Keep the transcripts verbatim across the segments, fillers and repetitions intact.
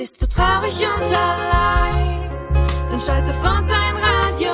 Bist du traurig und allein, dann schalt sofort dein Radio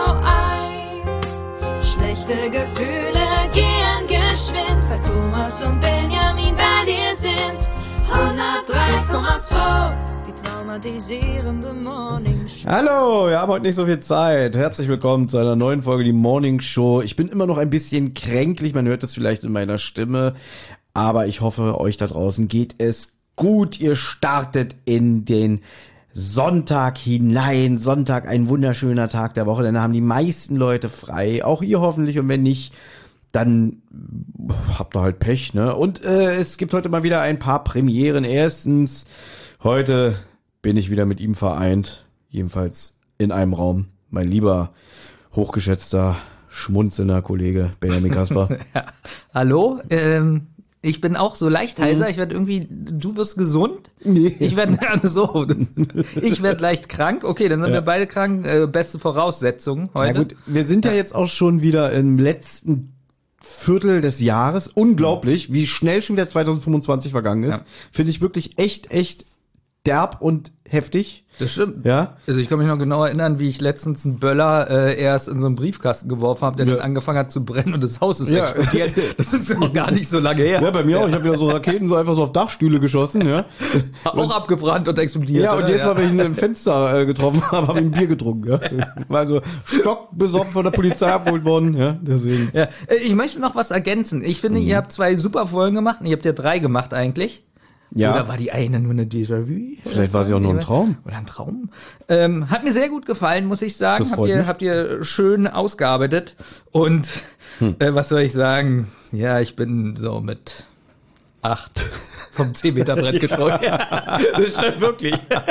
ein. Schlechte Gefühle gehen geschwind, weil Thomas und Benjamin bei dir sind. hundertdrei Komma zwei, die traumatisierende Morning Show. Hallo, wir haben heute nicht so viel Zeit. Herzlich willkommen zu einer neuen Folge, die Morning Show. Ich bin immer noch ein bisschen kränklich, man hört es vielleicht in meiner Stimme, aber ich hoffe, euch da draußen geht es gut. Ihr startet in den Sonntag hinein. Sonntag, ein wunderschöner Tag der Woche, denn da haben die meisten Leute frei. Auch ihr hoffentlich, und wenn nicht, dann habt ihr halt Pech, ne? Und äh, es gibt heute mal wieder ein paar Premieren. Erstens, heute bin ich wieder mit ihm vereint, jedenfalls in einem Raum. Mein lieber, hochgeschätzter, schmunzelnder Kollege Benjamin Kasper. Ja. Hallo, ähm, ich bin auch so leicht heiser. Mhm. Ich werde irgendwie, du wirst gesund. Nee. Ich werde so, ich werde leicht krank. Okay, dann sind ja. wir beide krank. Äh, beste Voraussetzungen heute. Ja gut, wir sind ja jetzt auch schon wieder im letzten Viertel des Jahres. Unglaublich, wie schnell schon wieder zwanzig fünfundzwanzig vergangen ist. Ja. Finde ich wirklich echt, echt derb und heftig. Das stimmt. Ja. Also ich kann mich noch genau erinnern, wie ich letztens einen Böller äh, erst in so einen Briefkasten geworfen habe, der ja. dann angefangen hat zu brennen und das Haus ist ja. explodiert. Das ist noch gar nicht so lange her. Ja, bei mir ja. auch. Ich habe wieder so Raketen so einfach so auf Dachstühle geschossen. Ja. Auch und, abgebrannt und explodiert. Ja, und oder? Jedes Mal, wenn ich ein Fenster äh, getroffen habe, habe ich ein Bier getrunken. Ja. War also stockbesoffen von der Polizei abgeholt worden. Ja, deswegen. Ja. Ich möchte noch was ergänzen. Ich finde, mhm. ihr habt zwei super Folgen gemacht. Ihr habt ja drei gemacht eigentlich. Ja. Oder war die eine nur eine Déjà-vu? Vielleicht war sie auch nur ein Traum. Oder ein Traum. Ähm, hat mir sehr gut gefallen, muss ich sagen. Habt ihr, habt ihr schön ausgearbeitet. Und hm. äh, was soll ich sagen? Ja, ich bin so mit acht vom zehn Meter Brett gesprungen. Ja, das stimmt wirklich.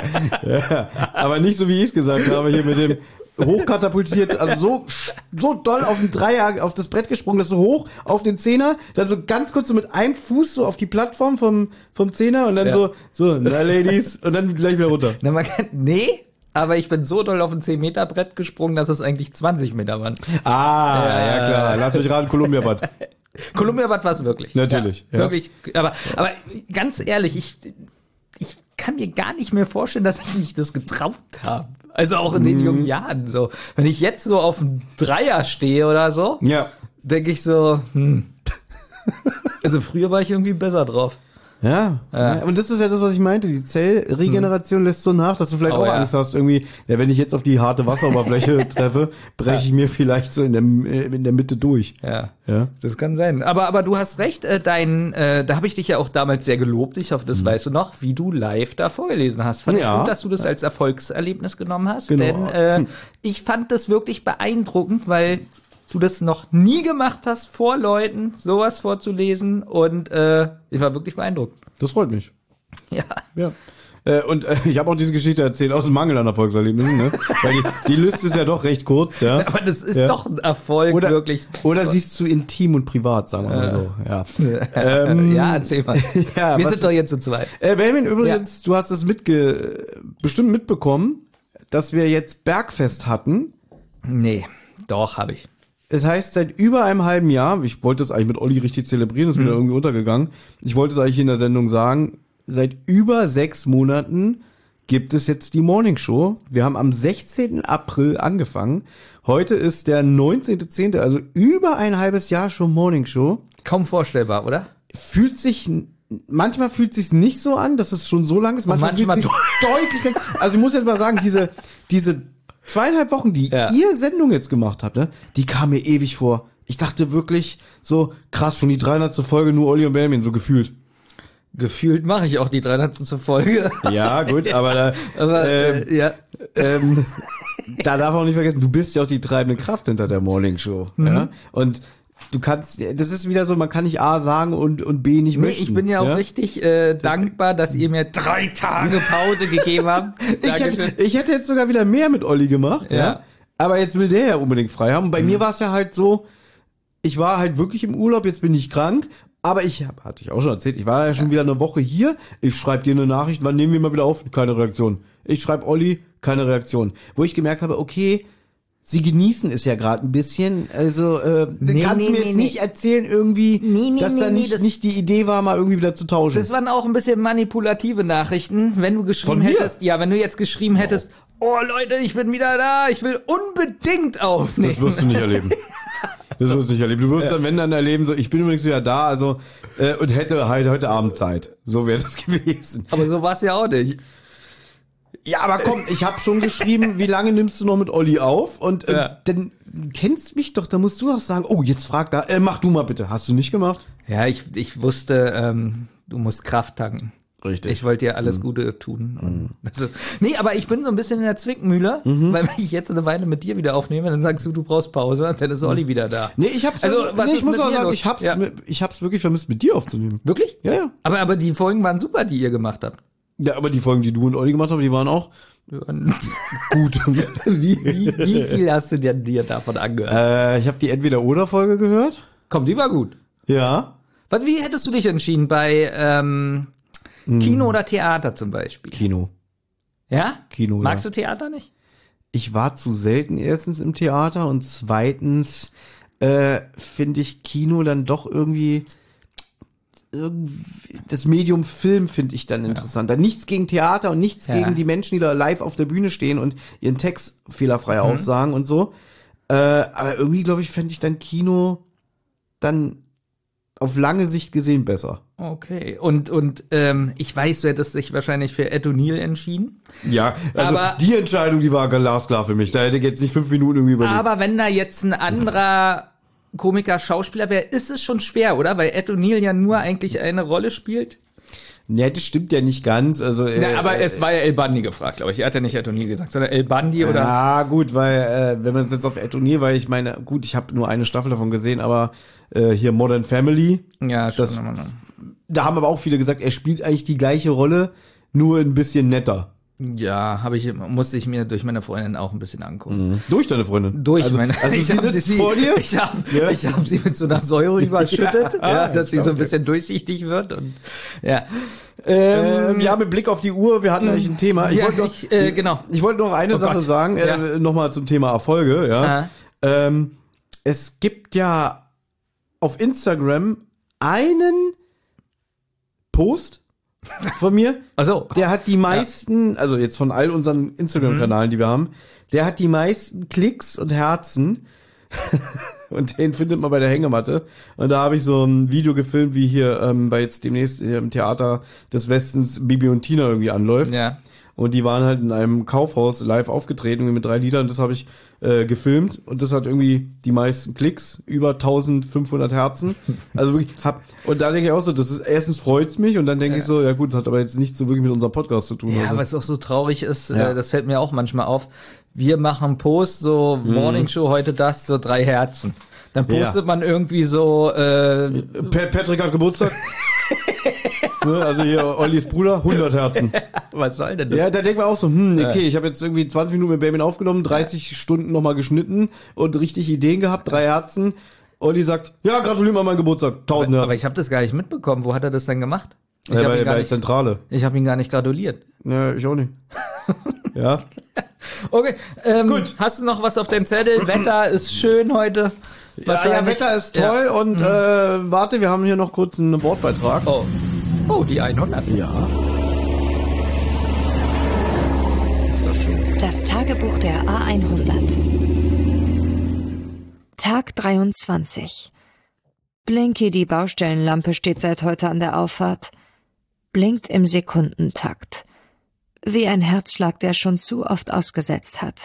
Ja, aber nicht so, wie ich es gesagt habe, hier mit dem hochkatapultiert, also so so doll auf den Dreier, auf das Brett gesprungen, das so hoch auf den Zehner, dann so ganz kurz so mit einem Fuß so auf die Plattform vom vom Zehner und dann ja. so so na Ladies und dann gleich wieder runter. Na, man kann, nee, aber ich bin so doll auf ein zehn Meter Brett gesprungen, dass es eigentlich zwanzig Meter waren. Ah, ja, ja klar, lass mich raten, Columbia-Bad. Columbia-Bad war es wirklich. Natürlich. Ja, ja. Wirklich, aber aber ganz ehrlich, ich ich kann mir gar nicht mehr vorstellen, dass ich mich das getraut habe. Also auch in den jungen Jahren so. Wenn ich jetzt so auf einen Dreier stehe oder so, ja. denke ich so, hm. Also früher war ich irgendwie besser drauf. Ja. ja, und das ist ja das, was ich meinte. Die Zellregeneration hm. lässt so nach, dass du vielleicht oh, auch ja. Angst hast, irgendwie, ja, wenn ich jetzt auf die harte Wasseroberfläche treffe, breche ich mir vielleicht so in der, in der Mitte durch. Ja, ja, das kann sein. Aber aber du hast recht, äh, dein, äh, da habe ich dich ja auch damals sehr gelobt, ich hoffe, das hm. weißt du noch, wie du live da vorgelesen hast. Fand ja. ich gut, dass du das als Erfolgserlebnis genommen hast, genau. denn äh, hm. ich fand das wirklich beeindruckend, weil du das noch nie gemacht hast, vor Leuten sowas vorzulesen, und äh, ich war wirklich beeindruckt. Das freut mich. Ja. Ja. Äh, und äh, ich habe auch diese Geschichte erzählt aus dem Mangel an Erfolgserlebnissen, ne? Weil die, die Liste ist ja doch recht kurz, ja. Aber das ist ja. doch ein Erfolg, oder, wirklich. Oder sie ist zu intim und privat, sagen wir mal so. Ja, ähm, ja erzähl mal. Ja, wir was, sind doch jetzt zu zweit. Äh, Benjamin, übrigens, ja. du hast es mitge bestimmt mitbekommen, dass wir jetzt Bergfest hatten. Nee, doch, habe ich. Es heißt, seit über einem halben Jahr, ich wollte es eigentlich mit Olli richtig zelebrieren, ist mir mhm. da irgendwie untergegangen. Ich wollte es eigentlich in der Sendung sagen, seit über sechs Monaten gibt es jetzt die Morning Show. Wir haben am sechzehnten April angefangen. Heute ist der neunzehnten zehnten, also über ein halbes Jahr schon Morning Show. Kaum vorstellbar, oder? Fühlt sich, manchmal fühlt sich's nicht so an, dass es schon so lang ist. Manchmal, manchmal fühlt sich's deutlich länger. Also ich muss jetzt mal sagen, diese, diese zweieinhalb Wochen, die ja. ihr Sendung jetzt gemacht habt, ne, die kam mir ewig vor. Ich dachte wirklich so, krass, schon die dreihundertste Folge, nur Olli und Benjamin, so gefühlt. Gefühlt mache ich auch die dreihundertste Folge. Ja, gut, aber da, aber, ähm, äh, ja. ähm, da darf man auch nicht vergessen, du bist ja auch die treibende Kraft hinter der Morning Show. Mhm. Ja? Und du kannst, das ist wieder so, man kann nicht A sagen und, und B nicht nee, möchten. Ich bin ja auch ja? richtig äh, dankbar, dass ihr mir drei Tage Pause gegeben habt. ich, hätte, ich hätte jetzt sogar wieder mehr mit Olli gemacht, ja. ja. Aber jetzt will der ja unbedingt frei haben. Und bei mhm. mir war es ja halt so, ich war halt wirklich im Urlaub, jetzt bin ich krank. Aber ich, hab, hatte ich auch schon erzählt, ich war ja schon ja. wieder eine Woche hier. Ich schreibe dir eine Nachricht, wann nehmen wir mal wieder auf? Keine Reaktion. Ich schreibe Olli, keine Reaktion. Wo ich gemerkt habe, okay, Sie genießen es ja gerade ein bisschen. Also äh, Nee, kannst du nee, mir jetzt nee, nicht nee. erzählen irgendwie, Nee, nee, dass nee, da nee, nicht, das- nicht die Idee war, mal irgendwie wieder zu tauschen. Das waren auch ein bisschen manipulative Nachrichten, wenn du geschrieben Von mir? hättest, ja, wenn du jetzt geschrieben hättest, oh Leute, ich bin wieder da, ich will unbedingt aufnehmen. Das wirst du nicht erleben. Das wirst du nicht erleben. Du wirst dann, wenn dann erleben, so, ich bin übrigens wieder da, also, äh, und hätte halt heute Abend Zeit. So wäre das gewesen. Aber so war es ja auch nicht. Ja, aber komm, ich habe schon geschrieben, wie lange nimmst du noch mit Olli auf? Und äh, Ja. dann du kennst mich doch, da musst du doch sagen, oh, jetzt frag da, äh, mach du mal bitte. Hast du nicht gemacht? Ja, ich, ich wusste, ähm, du musst Kraft tanken. Richtig. Ich wollte dir alles Gute tun. Und also, nee, aber ich bin so ein bisschen in der Zwickmühle, weil wenn ich jetzt eine Weile mit dir wieder aufnehme, dann sagst du, du brauchst Pause, und dann ist Olli wieder da. Nee, ich hab's, Also, also, was nee, ist ich muss mit auch dir sagen, los? ich hab's, Ja. mit- ich hab's wirklich vermisst, mit dir aufzunehmen. Wirklich? Ja, ja. Aber, aber die Folgen waren super, die ihr gemacht habt. Ja, aber die Folgen, die du und Olli gemacht haben, die waren auch gut. wie, wie, wie viel hast du dir, dir davon angehört? äh, ich habe die Entweder-Oder-Folge gehört. Komm, die war gut. Ja. Was, wie hättest du dich entschieden bei ähm, Kino oder Theater zum Beispiel? Kino. Ja? Kino, Magst ja. du Theater nicht? Ich war zu selten erstens im Theater und zweitens äh, finde ich Kino dann doch irgendwie, irgendwie das Medium Film finde ich dann interessanter. Nichts gegen Theater und nichts Ja. gegen die Menschen, die da live auf der Bühne stehen und ihren Text fehlerfrei aufsagen und so. Äh, aber irgendwie, glaube ich, fände ich dann Kino dann auf lange Sicht gesehen besser. Okay. Und, und ähm, ich weiß, du hättest dich wahrscheinlich für Ed O'Neill entschieden. Ja, also Aber- die Entscheidung, die war glasklar für mich. Da hätte ich jetzt nicht fünf Minuten irgendwie überlegt. Aber wenn da jetzt ein anderer Komiker, Schauspieler wäre, ist es schon schwer, oder? Weil Ed O'Neill ja nur eigentlich eine Rolle spielt. Nee, das stimmt ja nicht ganz. Also, äh, Na, aber es war ja El Bundy gefragt, glaube ich. Er hat ja nicht Ed O'Neill gesagt, sondern El Bundy oder... Ja, gut, weil, äh, wenn man es jetzt auf Ed O'Neill, weil ich meine, gut, ich habe nur eine Staffel davon gesehen, aber äh, hier Modern Family, Ja, schon. das- da haben aber auch viele gesagt, er spielt eigentlich die gleiche Rolle, nur ein bisschen netter. Ja, habe ich, musste ich mir durch meine Freundin auch ein bisschen angucken. Durch deine Freundin. Durch also, meine, Also ich sie hab sitzt sie- vor dir. Ich habe Ja. ich hab sie mit so einer Säure überschüttet, ja, Ja, dass sie so ein okay. bisschen durchsichtig wird und ja. Ähm, ja, mit Blick auf die Uhr, wir hatten eigentlich ein Thema. Ich Ja, wollte noch, ich, äh, genau. Ich wollte noch eine Oh Sache Gott. sagen, äh, Ja. nochmal zum Thema Erfolge, ja. Ah. Ähm, es gibt ja auf Instagram einen Post von mir, Also, der hat die meisten, also jetzt von all unseren Instagram-Kanalen, die wir haben, der hat die meisten Klicks und Herzen. Und den findet man bei der Hängematte. Und da habe ich so ein Video gefilmt, wie hier ähm, bei jetzt demnächst hier im Theater des Westens Bibi und Tina irgendwie anläuft. ja. Und die waren halt in einem Kaufhaus live aufgetreten irgendwie mit drei Liedern. Das habe ich äh, gefilmt und das hat irgendwie die meisten Klicks, über eintausendfünfhundert Herzen. Also wirklich, hab, und da denke ich auch so, das ist, erstens freut's mich und dann denke Ja. ich so, ja gut, das hat aber jetzt nichts so wirklich mit unserem Podcast zu tun. Ja, also. was auch so traurig ist, Ja. äh, das fällt mir auch manchmal auf. Wir machen Post, so Mhm. Morning Show, heute das, so drei Herzen. Dann postet man irgendwie so, äh, Pa- Patrick hat Geburtstag. Ne, also hier Ollis Bruder, hundert Herzen. was soll denn das? Ja, da denkt man auch so, hm, okay, ich habe jetzt irgendwie zwanzig Minuten mit Baby aufgenommen, dreißig Stunden nochmal geschnitten und richtig Ideen gehabt, drei Herzen. Olli sagt, ja, gratuliere mal meinen Geburtstag, tausend Aber Herzen. ich habe das gar nicht mitbekommen. Wo hat er das denn gemacht? Ich Ja, habe bei, ihn, gar bei nicht- Zentrale. ich hab ihn gar nicht gratuliert. Ja, ich auch nicht. Ja. Okay, ähm, Gut. hast du noch was auf deinem Zettel? Wetter ist schön heute. Ja, ja, Wahrscheinlich- Wetter ist toll Ja. und äh, warte, wir haben hier noch kurz einen Wortbeitrag. Oh. Oh, die hundert. Ja. Ist das schön. Das Tagebuch der A hundert. Tag dreiundzwanzig. Blinky, die Baustellenlampe, steht seit heute an der Auffahrt. Blinkt im Sekundentakt. Wie ein Herzschlag, der schon zu oft ausgesetzt hat.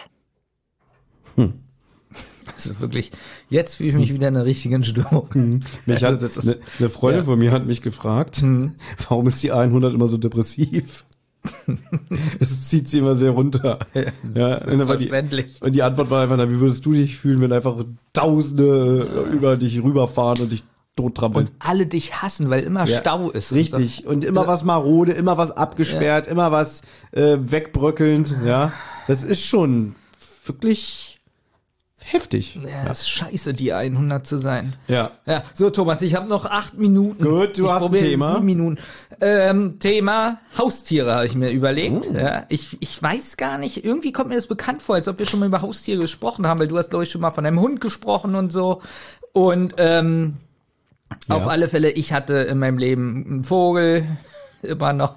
Das ist wirklich, jetzt fühle ich mich wieder in der richtigen Stimmung. Mich Also hat, das ist- eine, eine Freundin ja. von mir hat mich gefragt, warum ist die A hundert immer so depressiv? Es zieht sie immer sehr runter. Ja, und, dann war die, Verständlich. und die Antwort war einfach, na, wie würdest du dich fühlen, wenn einfach Tausende über dich rüberfahren und dich tottrampeln? Und alle dich hassen, weil immer Ja, Stau ist. Richtig. Und immer was marode, immer was abgesperrt, immer was äh, wegbröckelnd. Ja, das ist schon wirklich heftig. Ja, das ist scheiße, die hundert zu sein. Ja. Ja, so Thomas, ich habe noch acht Minuten. Gut, du ich hast ein Thema. Sieben Minuten. Ähm, Thema Haustiere habe ich mir überlegt. Oh. Ja, ich, ich weiß gar nicht, irgendwie kommt mir das bekannt vor, als ob wir schon mal über Haustiere gesprochen haben, weil du hast, glaube ich, schon mal von einem Hund gesprochen und so. Und ähm, ja. Auf alle Fälle, ich hatte in meinem Leben einen Vogel, immer noch.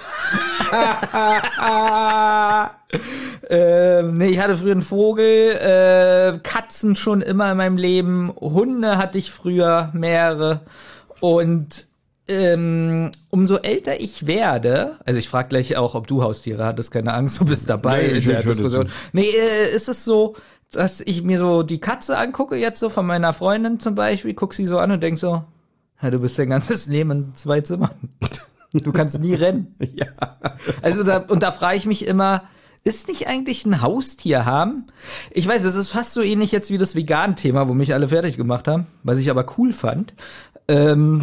ähm, nee, ich hatte früher einen Vogel, äh, Katzen schon immer in meinem Leben, Hunde hatte ich früher mehrere und ähm, umso älter ich werde, also ich frage gleich auch, ob du Haustiere hattest, keine Angst, du bist dabei nee, in der Diskussion. Nee, äh, ist es so, dass ich mir so die Katze angucke, jetzt so von meiner Freundin zum Beispiel, guck sie so an und denk so, ja, du bist dein ganzes Leben in zwei Zimmern. Du kannst nie rennen. Ja. Also da, und da frage ich mich immer, ist nicht eigentlich ein Haustier haben? Ich weiß, es ist fast so ähnlich jetzt wie das Vegan-Thema, wo mich alle fertig gemacht haben, was ich aber cool fand. Ähm,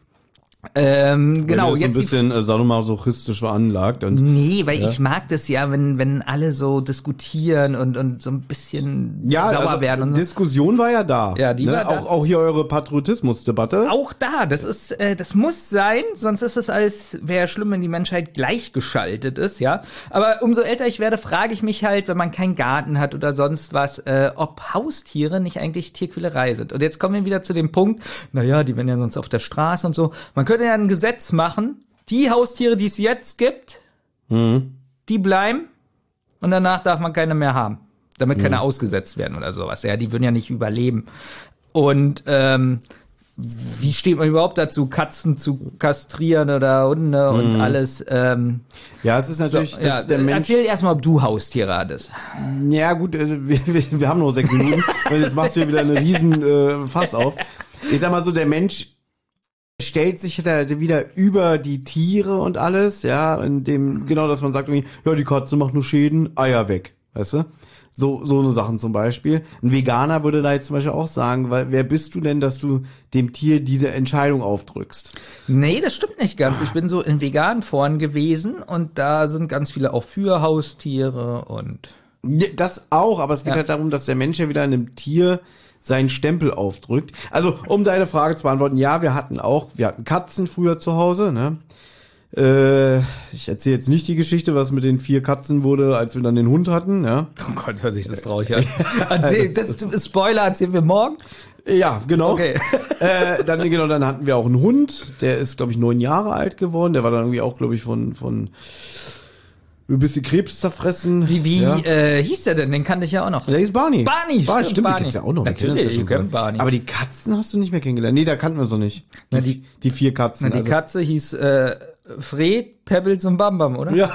ähm, genau, jetzt jetzt so ein bisschen äh, sadomasochistisch veranlagt. Und, nee, weil ja. ich mag das ja, wenn wenn alle so diskutieren und und so ein bisschen ja, sauer also, werden. Und so. Diskussion war ja da. Ja, die ne? war da. Auch, auch hier eure Patriotismusdebatte. Auch da, das ist, äh, das muss sein, sonst ist es als wäre schlimm, wenn die Menschheit gleichgeschaltet ist, ja. Aber umso älter ich werde, frage ich mich halt, wenn man keinen Garten hat oder sonst was, äh, ob Haustiere nicht eigentlich Tierquälerei sind. Und jetzt kommen wir wieder zu dem Punkt, naja, die werden ja sonst auf der Straße und so. Man könnte ja ein Gesetz machen, die Haustiere, die es jetzt gibt, mhm. die bleiben und danach darf man keine mehr haben, damit keine mhm. ausgesetzt werden oder sowas. Ja, die würden ja nicht überleben. Und ähm, wie steht man überhaupt dazu, Katzen zu kastrieren oder Hunde und mhm. alles? Ähm, ja, es ist natürlich, so, dass ja, der Mensch... Erzähl erstmal, ob du Haustiere hattest. Ja gut, äh, wir, wir, wir haben nur sechs Minuten und jetzt machst du hier wieder einen riesen äh, Fass auf. Ich sag mal so, der Mensch stellt sich da wieder über die Tiere und alles, ja, in dem, genau, dass man sagt irgendwie, ja, die Katze macht nur Schäden, Eier weg, weißt du? So, so eine Sachen zum Beispiel. Ein Veganer würde da jetzt zum Beispiel auch sagen, weil, wer bist du denn, dass du dem Tier diese Entscheidung aufdrückst? Nee, das stimmt nicht ganz. Ich bin so in veganen Foren gewesen und da sind ganz viele auch für Haustiere und... Ja, das auch, aber es geht ja. halt darum, dass der Mensch ja wieder einem Tier seinen Stempel aufdrückt. Also, um deine Frage zu beantworten, ja, wir hatten auch, wir hatten Katzen früher zu Hause, ne? Äh, ich erzähle jetzt nicht die Geschichte, was mit den vier Katzen wurde, als wir dann den Hund hatten, ja. Oh Gott, hört sich das traurig an. Erzähl, das, Spoiler erzählen wir morgen? Ja, genau. Okay. äh, dann, genau, dann hatten wir auch einen Hund, der ist, glaube ich, neun Jahre alt geworden, der war dann irgendwie auch, glaube ich, von, von, ein bisschen Krebs zerfressen. Wie, wie ja. äh, hieß der denn? Den kannte ich ja auch noch. Der hieß Barney. Barney, Barney stimmt, Barney. die kennst du ja auch noch. Natürlich, ich kenn Barney. Aber die Katzen hast du nicht mehr kennengelernt. Nee, da kannten wir sie nicht. Die, na, die, die vier Katzen. Na, die also. Katze hieß äh, Fred, Pebbles und Bambam, oder? Ja.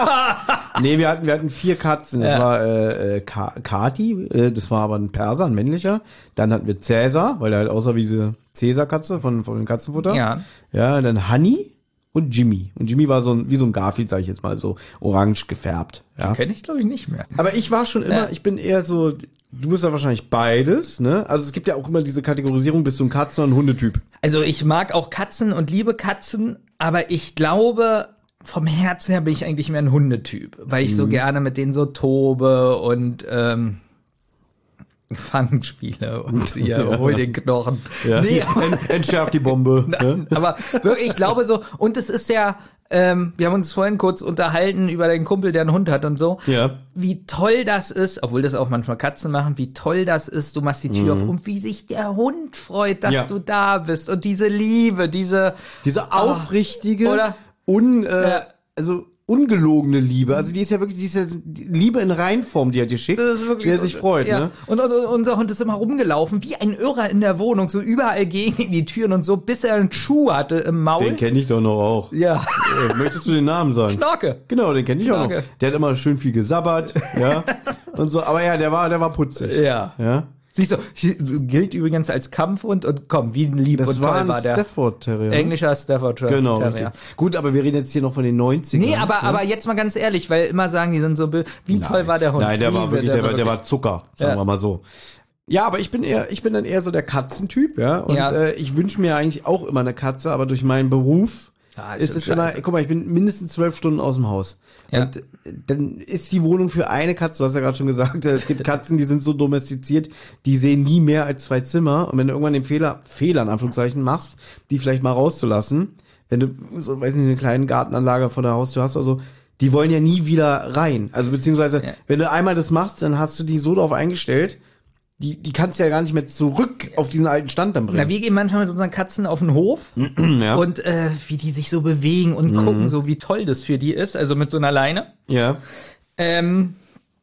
Nee, wir hatten, wir hatten vier Katzen. Das ja. war äh, Ka- Kati, äh, das war aber ein Perser, ein männlicher. Dann hatten wir Cäsar, weil er halt aussah wie diese Cäsar-Katze von, von dem Katzenfutter. Ja. Ja, dann Honey und Jimmy. Und Jimmy war so ein, wie so ein Garfield, sag ich jetzt mal, so orange gefärbt. Ja. Den kenne ich, glaube ich, nicht mehr. Aber ich war schon immer, ja. ich bin eher so, du bist ja wahrscheinlich beides, ne? Also es gibt ja auch immer diese Kategorisierung, bist du ein Katzen- und ein Hundetyp? Also ich mag auch Katzen und liebe Katzen, aber ich glaube, vom Herzen her bin ich eigentlich mehr ein Hundetyp, weil ich mhm. so gerne mit denen so tobe und ähm, Fangenspiele und hier, ja. hol den Knochen. Ja. Nee, Ent, entschärft die Bombe. Nein, ne? Aber wirklich, ich glaube so, und es ist ja, ähm, wir haben uns vorhin kurz unterhalten über den Kumpel, der einen Hund hat und so, ja. wie toll das ist, obwohl das auch manchmal Katzen machen, wie toll das ist, du machst die Tür mhm. auf und wie sich der Hund freut, dass ja. du da bist und diese Liebe, diese... Diese aufrichtige, oh, oder, un, äh, ja. also ungelogene Liebe, also die ist ja wirklich, die ist ja die Liebe in Reinform, die er dir schickt, das ist wirklich der so, sich freut, ja. ne? Und, und, und unser Hund ist immer rumgelaufen, wie ein Irrer in der Wohnung, so überall gegen die Türen und so, bis er einen Schuh hatte im Maul. Den kenne ich doch noch auch. Ja. Äh, möchtest du den Namen sagen? Knorke. Genau, den kenne ich Knorke. auch noch. Der hat immer schön viel gesabbert, ja, und so, aber ja, der war, der war putzig. Ja. Ja. Siehst du, gilt übrigens als Kampfhund und komm, wie lieb das und war toll war der. Stafford Terrier. Englischer Stafford Terrier. Genau, richtig. Gut, aber wir reden jetzt hier noch von den neunzigern. Nee, aber, ne? aber jetzt mal ganz ehrlich, weil immer sagen, die sind so, be- wie Nein. toll war der Hund. Nein, der wie war wirklich, der, der, war, der war Zucker, sagen Ja. wir mal so. Ja, aber ich bin eher, ich bin dann eher so der Katzentyp, ja. Und Ja. Äh, ich wünsche mir eigentlich auch immer eine Katze, aber durch meinen Beruf Ja, es ist immer, guck mal, ich bin mindestens zwölf Stunden aus dem Haus. Ja. Und dann ist die Wohnung für eine Katze, du hast ja gerade schon gesagt, es gibt Katzen, die sind so domestiziert, die sehen nie mehr als zwei Zimmer. Und wenn du irgendwann den Fehler, Fehler in Anführungszeichen machst, die vielleicht mal rauszulassen, wenn du, so, weiß nicht, eine kleine Gartenanlage vor der Haustür hast, also, die wollen ja nie wieder rein. Also, beziehungsweise, ja. wenn du einmal das machst, dann hast du die so darauf eingestellt, Die, die kannst du ja gar nicht mehr zurück auf diesen alten Stand dann bringen. Na, wir gehen manchmal mit unseren Katzen auf den Hof ja. und äh, wie die sich so bewegen und mhm. gucken, so wie toll das für die ist, also mit so einer Leine. Ja. Ähm,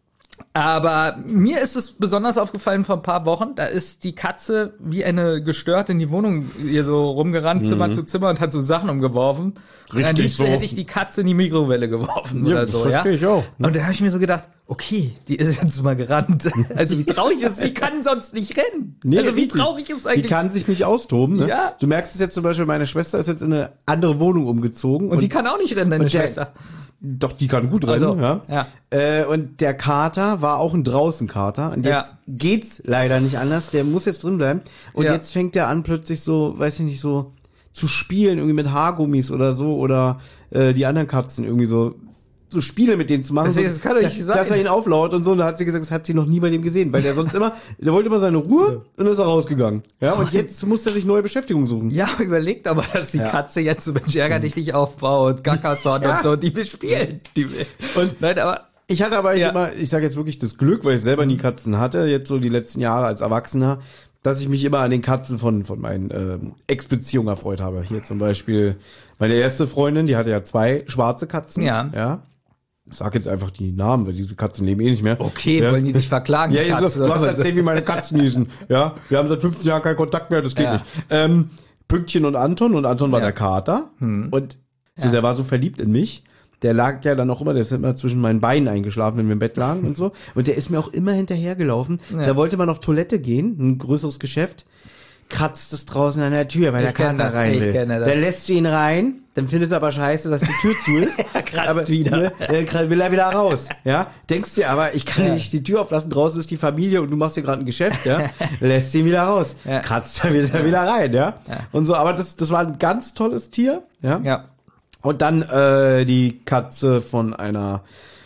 aber mir ist es besonders aufgefallen vor ein paar Wochen, da ist die Katze wie eine Gestörte in die Wohnung hier so rumgerannt, mhm. Zimmer zu Zimmer und hat so Sachen umgeworfen. Richtig und so. hätte ich die Katze in die Mikrowelle geworfen ja, oder so. Das verstehe ja? ich auch. Ne? Und dann habe ich mir so gedacht, okay, die ist jetzt mal gerannt. Also wie traurig ist es, die kann sonst nicht rennen. Nee, also wie richtig. traurig ist eigentlich. Die kann sich nicht austoben. Ne? Ja. Du merkst es jetzt zum Beispiel, meine Schwester ist jetzt in eine andere Wohnung umgezogen. Und, und die kann auch nicht rennen, deine Schwester. Der, doch, die kann gut rennen. Also, ja. ja. Äh, und der Kater war auch ein Draußenkater. Und jetzt ja. geht's leider nicht anders. Der muss jetzt drin bleiben. Und ja. jetzt fängt der an plötzlich so, weiß ich nicht, so zu spielen, irgendwie mit Haargummis oder so. Oder äh, die anderen Katzen irgendwie so. so Spiele mit denen zu machen, das, das kann doch nicht dass, sein. dass er ihn auflaut und so. Und da hat sie gesagt, das hat sie noch nie bei dem gesehen, weil der sonst immer, der wollte immer seine Ruhe und dann ist er rausgegangen. Ja, und jetzt muss er sich neue Beschäftigung suchen. Ja, überlegt aber, dass die ja. Katze jetzt so Mensch, ärger dich nicht aufbaut, Gackerson ja. und so, die will spielen. Die will. Und nein, aber ich hatte aber ja. ich immer, ich sage jetzt wirklich das Glück, weil ich selber nie Katzen hatte, jetzt so die letzten Jahre als Erwachsener, dass ich mich immer an den Katzen von von meinen ähm, Ex-Beziehungen erfreut habe. Hier zum Beispiel meine erste Freundin, die hatte ja zwei schwarze Katzen. Ja. Ja. Ich sag jetzt einfach die Namen, weil diese Katzen leben eh nicht mehr. Okay, ja. wollen die dich verklagen, ja, die Katze? So, du hast erzählt, wie meine Katzen hießen. Ja, wir haben seit fünfzehn Jahren keinen Kontakt mehr, das geht ja. nicht. Ähm, Pünktchen und Anton, und Anton war ja. der Kater. Hm. Und so, ja. der war so verliebt in mich. Der lag ja dann auch immer, der ist immer zwischen meinen Beinen eingeschlafen, wenn wir im Bett lagen und so. Und der ist mir auch immer hinterhergelaufen. Ja. Da wollte man auf Toilette gehen, ein größeres Geschäft. Kratzt es draußen an der Tür, weil ich der Kater rein will. Dann lässt du ihn rein, dann findet er aber scheiße, dass die Tür zu ist. Kratzt aber wieder. Ne, dann will er wieder raus. Ja, denkst dir aber, ich kann ja. nicht die Tür auflassen, draußen ist die Familie und du machst hier gerade ein Geschäft, ja. Lässt ihn wieder raus. Ja. Kratzt er wieder, wieder rein, ja? ja. Und so, aber das, das war ein ganz tolles Tier, ja. Ja. Und dann äh, die Katze von einer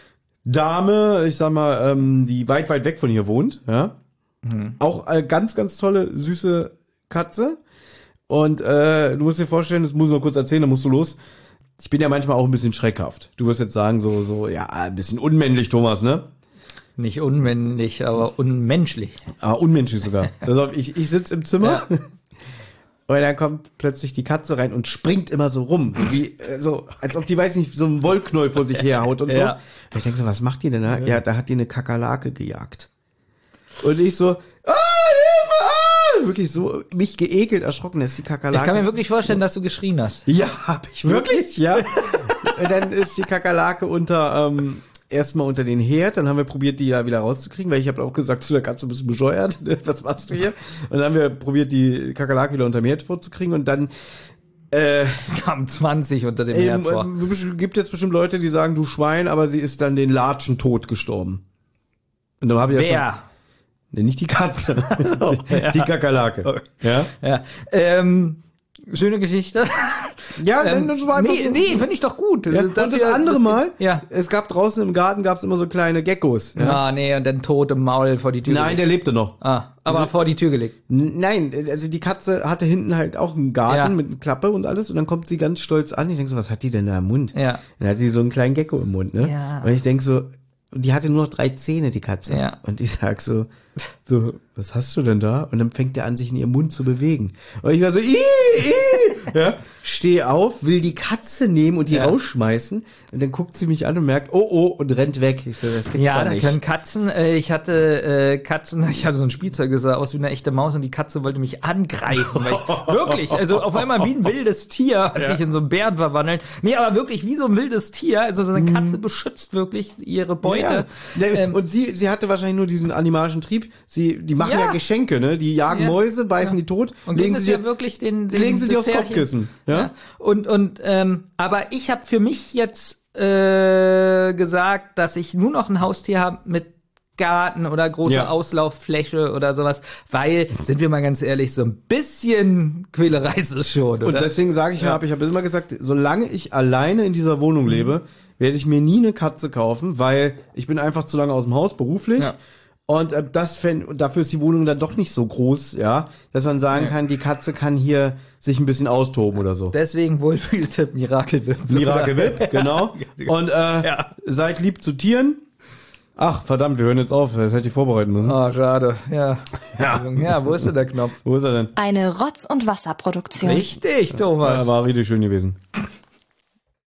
Dame, ich sag mal, ähm, die weit, weit weg von hier wohnt, ja. Mhm. Auch eine ganz, ganz tolle, süße Katze. Und äh, du musst dir vorstellen, das muss ich noch kurz erzählen, dann musst du los. Ich bin ja manchmal auch ein bisschen schreckhaft. Du wirst jetzt sagen, so, so, ja, ein bisschen unmännlich, Thomas, ne? Nicht unmännlich, aber unmenschlich. Ah, unmenschlich sogar. Also ich, ich sitze im Zimmer ja. und dann kommt plötzlich die Katze rein und springt immer so rum. So, wie, so als ob die, weiß nicht, so einen Wollknäuel vor sich herhaut und so. Ja. Und ich denke so, was macht die denn da? Ja, da hat die eine Kakerlake gejagt. Und ich so, ah, Hilfe, ah! Wirklich so, mich geekelt, erschrocken, ist die Kakerlake. Ich kann mir wirklich vorstellen, dass du geschrien hast. Ja, hab ich wirklich, ja. Und dann ist die Kakerlake unter, ähm, erstmal unter den Herd, dann haben wir probiert, die ja wieder rauszukriegen, weil ich habe auch gesagt, zu der Katze, du bist bescheuert, was machst du hier? Und dann haben wir probiert, die Kakerlake wieder unter dem Herd vorzukriegen und dann äh, kamen zwanzig unter dem Herd vor. Es gibt jetzt bestimmt Leute, die sagen, du Schwein, aber sie ist dann den Latschentod gestorben. Und dann habe ich Wer? Mal, nee, nicht die Katze, oh, ja. die Kakerlake. Okay. Ja? Ja. Ähm, schöne Geschichte. Ja, ähm, das war einfach nee, so. nee, finde ich doch gut. Ja, und das andere das Mal, ja. es gab draußen im Garten gab's immer so kleine Geckos. Ja, ah, nee, und dann tot im Maul vor die Tür Nein, gelegt. der lebte noch. Ah, aber also, vor die Tür gelegt. Nein, also die Katze hatte hinten halt auch einen Garten ja. mit einer Klappe und alles und dann kommt sie ganz stolz an. Ich denk so, was hat die denn da im Mund? Ja. Dann hat sie so einen kleinen Gecko im Mund, ne? Ja. Und ich denk so, die hatte nur noch drei Zähne, die Katze. Ja. Und ich sag so, so, was hast du denn da? Und dann fängt der an, sich in ihrem Mund zu bewegen. Und ich war so, ih, ih, ja, steh auf, will die Katze nehmen und die ja. rausschmeißen. Und dann guckt sie mich an und merkt, oh, oh, und rennt weg. Ich so, das gibt's ja, doch da nicht. können Katzen, äh, ich hatte äh, Katzen, ich hatte so ein Spielzeug, das sah aus wie eine echte Maus und die Katze wollte mich angreifen. Weil ich, wirklich, also auf einmal wie ein wildes Tier hat ja. sich in so einen Bären verwandelt. Nee, aber wirklich wie so ein wildes Tier. Also so eine Katze beschützt wirklich ihre Beute. Ja. Ähm, und sie, sie hatte wahrscheinlich nur diesen animalischen Trieb. Sie, die machen ja, ja Geschenke, ne? Die jagen ja. Mäuse, beißen ja. die tot, und legen sie sie ja wirklich den, den legen sie die aufs Kopfkissen. Ja? ja. Und und ähm, aber ich habe für mich jetzt äh, gesagt, dass ich nur noch ein Haustier habe mit Garten oder große ja. Auslauffläche oder sowas, weil, sind wir mal ganz ehrlich, so ein bisschen Quälerei ist es schon, oder? Und deswegen sage ich, ja. habe ich habe immer gesagt, solange ich alleine in dieser Wohnung lebe, werde ich mir nie eine Katze kaufen, weil ich bin einfach zu lange aus dem Haus beruflich. Ja. Und äh, das fänd, dafür ist die Wohnung dann doch nicht so groß, ja, dass man sagen ja. kann, die Katze kann hier sich ein bisschen austoben oder so. Deswegen Wohlfühltipp Miracle Whip. Miracle Whip, genau. Und äh, ja. seid lieb zu Tieren. Ach, verdammt, wir hören jetzt auf. Das hätte ich vorbereiten müssen. Ah, oh, schade. Ja. ja. Ja, wo ist denn der Knopf? Wo ist er denn? Eine Rotz- und Wasserproduktion. Richtig, Thomas. Ja, war richtig schön gewesen.